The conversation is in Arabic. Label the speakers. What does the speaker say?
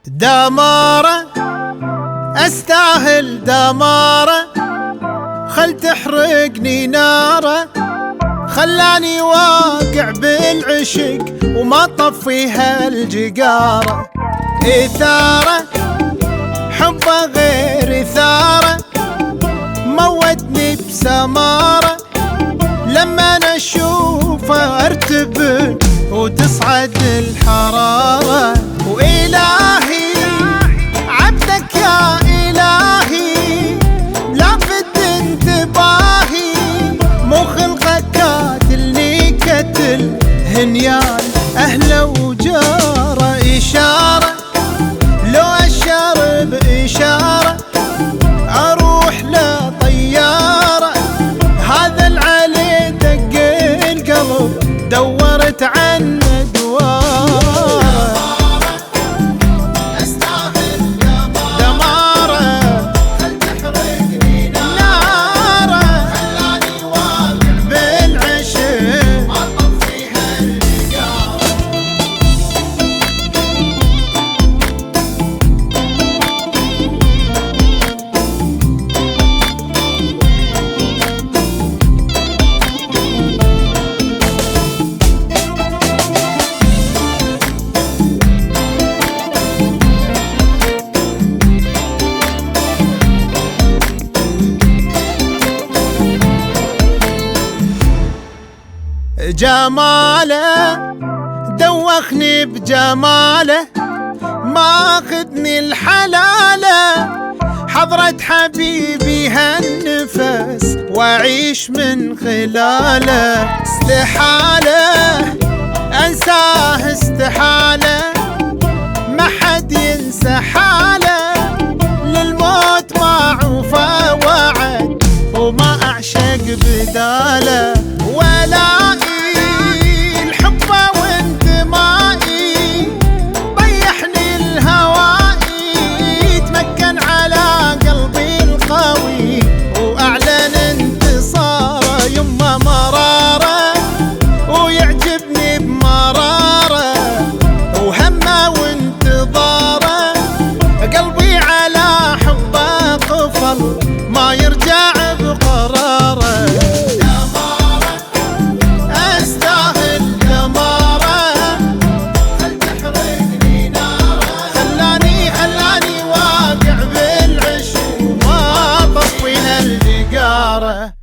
Speaker 1: دمارة استاهل دمارة، خل تحرقني ناره، خلاني واقع بالعشق وما طفيها الجقارة. إثارة حبه غير إثارة، موتني بسمارة، لما أنا أشوفه أرتبك وتصعد الحرارة. وإلهي عبدك يا إلهي، لافت انتباهي، مو خلقك قاتلني قتل هنيان أهله وجاره. إشارة لو أشار بإشارة، أروح لطيارة، هذا العلي دق القلب دورت عنه دواره. استاهل دمارة، خل تحرقني ناره، خلاني واقع بالعشق ما طفيها الجقارة. جماله دوخني بجماله، ماخذني الحلاله، حضرة حبيبي هالنفس واعيش من خلاله. استحاله انساه استحاله، ما حد ينسى حاله، للموت ما عوفه وعد وما اعشق بداله. ولائي ما يرجع بقراره. دمارة استاهل دمارة، خل تحرقني ناره، خلاني واقع بالعشق وما طفيها الجقارة.